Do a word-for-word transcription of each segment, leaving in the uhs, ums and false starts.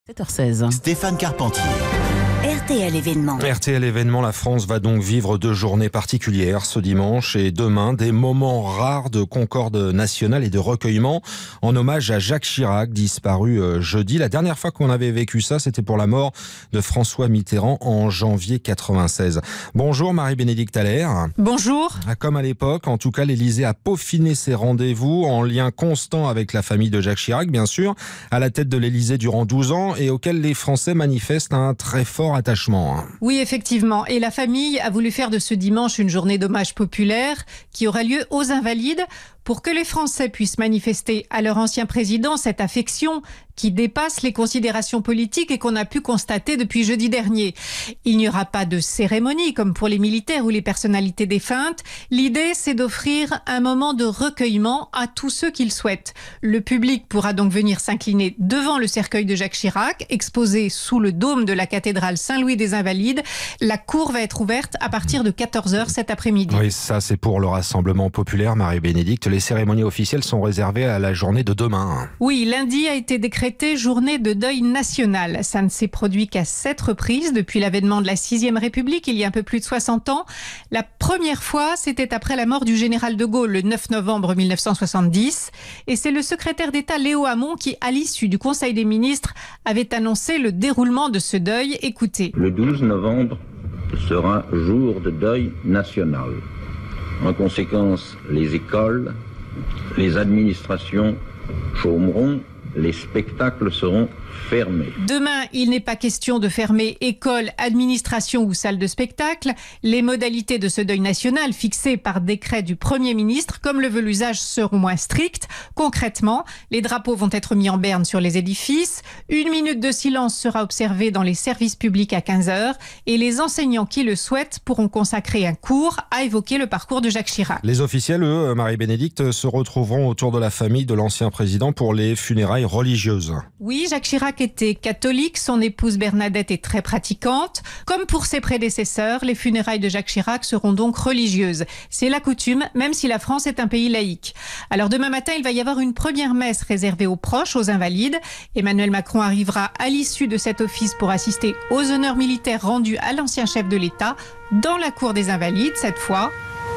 sept heures seize. Stéphane Carpentier. R T L événement. R T L événement, la France va donc vivre deux journées particulières ce dimanche et demain, des moments rares de concorde nationale et de recueillement en hommage à Jacques Chirac, disparu jeudi. La dernière fois qu'on avait vécu ça, c'était pour la mort de François Mitterrand en janvier quatre-vingt-seize. Bonjour Marie-Bénédicte Allaire. Bonjour. Comme à l'époque, en tout cas, l'Élysée a peaufiné ses rendez-vous en lien constant avec la famille de Jacques Chirac, bien sûr, à la tête de l'Élysée durant douze ans et auquel les Français manifestent un très fort attachement. Oui, effectivement. Et la famille a voulu faire de ce dimanche une journée d'hommage populaire qui aura lieu aux Invalides pour que les Français puissent manifester à leur ancien président cette affection qui dépasse les considérations politiques et qu'on a pu constater depuis jeudi dernier. Il n'y aura pas de cérémonie comme pour les militaires ou les personnalités défuntes. L'idée, c'est d'offrir un moment de recueillement à tous ceux qui le souhaitent. Le public pourra donc venir s'incliner devant le cercueil de Jacques Chirac, exposé sous le dôme de la cathédrale Saint-Louis des Invalides. La cour va être ouverte à partir de quatorze heures cet après-midi. Oui, ça c'est pour le rassemblement populaire, Marie-Bénédicte. Les cérémonies officielles sont réservées à la journée de demain. Oui, lundi a été décrété journée de deuil national. Ça ne s'est produit qu'à sept reprises depuis l'avènement de la sixième République, il y a un peu plus de soixante ans. La première fois, c'était après la mort du général de Gaulle le neuf novembre mille neuf cent soixante-dix. Et c'est le secrétaire d'État Léo Hamon qui, à l'issue du Conseil des ministres, avait annoncé le déroulement de ce deuil. Écoutez. Le douze novembre sera jour de deuil national. En conséquence, les écoles, les administrations chômeront, les spectacles seront fermés. Demain, il n'est pas question de fermer écoles, administrations ou salles de spectacle. Les modalités de ce deuil national fixées par décret du Premier ministre, comme le veut l'usage, seront moins strictes. Concrètement, les drapeaux vont être mis en berne sur les édifices. Une minute de silence sera observée dans les services publics à quinze heures et les enseignants qui le souhaitent pourront consacrer un cours à évoquer le parcours de Jacques Chirac. Les officiels, eux, Marie-Bénédicte, se retrouveront autour de la famille de l'ancien président pour les funérailles religieuses. Oui, Jacques Chirac était catholique, son épouse Bernadette est très pratiquante. Comme pour ses prédécesseurs, les funérailles de Jacques Chirac seront donc religieuses. C'est la coutume, même si la France est un pays laïque. Alors demain matin, il va y avoir une première messe réservée aux proches, aux Invalides. Emmanuel Macron arrivera à l'issue de cet office pour assister aux honneurs militaires rendus à l'ancien chef de l'État dans la cour des Invalides, cette fois.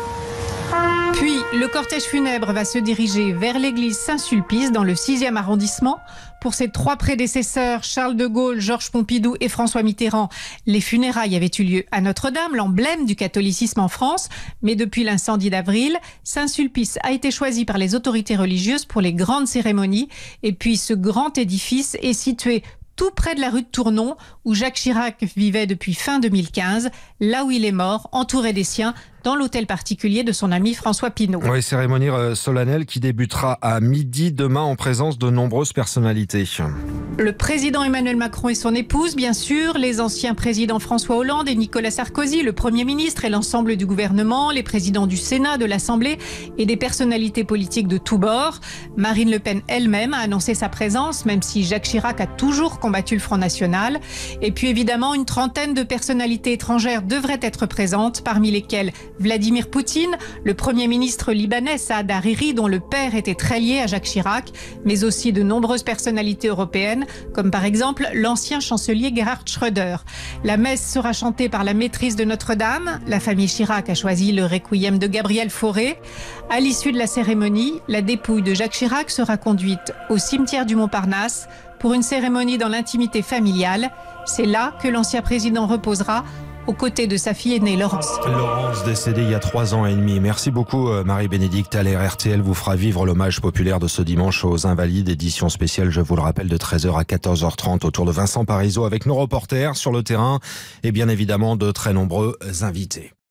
Puis, le cortège funèbre va se diriger vers l'église Saint-Sulpice dans le sixième arrondissement. Pour ses trois prédécesseurs, Charles de Gaulle, Georges Pompidou et François Mitterrand, les funérailles avaient eu lieu à Notre-Dame, l'emblème du catholicisme en France. Mais depuis l'incendie d'avril, Saint-Sulpice a été choisi par les autorités religieuses pour les grandes cérémonies. Et puis, ce grand édifice est situé tout près de la rue de Tournon, où Jacques Chirac vivait depuis fin deux mille quinze, là où il est mort, entouré des siens, dans l'hôtel particulier de son ami François Pinault. Oui, cérémonie solennelle qui débutera à midi demain en présence de nombreuses personnalités. Le président Emmanuel Macron et son épouse, bien sûr, les anciens présidents François Hollande et Nicolas Sarkozy, le Premier ministre et l'ensemble du gouvernement, les présidents du Sénat, de l'Assemblée et des personnalités politiques de tous bords. Marine Le Pen elle-même a annoncé sa présence, même si Jacques Chirac a toujours combattu le Front National. Et puis évidemment, une trentaine de personnalités étrangères devraient être présentes, parmi lesquelles Vladimir Poutine, le Premier ministre libanais Saad Hariri, dont le père était très lié à Jacques Chirac, mais aussi de nombreuses personnalités européennes, comme par exemple l'ancien chancelier Gerhard Schröder. La messe sera chantée par la maîtrise de Notre-Dame. La famille Chirac a choisi le requiem de Gabriel Fauré. À l'issue de la cérémonie, la dépouille de Jacques Chirac sera conduite au cimetière du Montparnasse pour une cérémonie dans l'intimité familiale. C'est là que l'ancien président reposera, aux côtés de sa fille aînée, Laurence. Laurence, décédée il y a trois ans et demi. Merci beaucoup Marie-Bénédicte Allaire. R T L vous fera vivre l'hommage populaire de ce dimanche aux Invalides, édition spéciale, je vous le rappelle, de treize heures à quatorze heures trente autour de Vincent Parisot avec nos reporters sur le terrain et bien évidemment de très nombreux invités.